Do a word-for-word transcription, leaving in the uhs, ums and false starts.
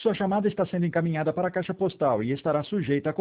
Sua chamada está sendo encaminhada para a caixa postal e estará sujeita a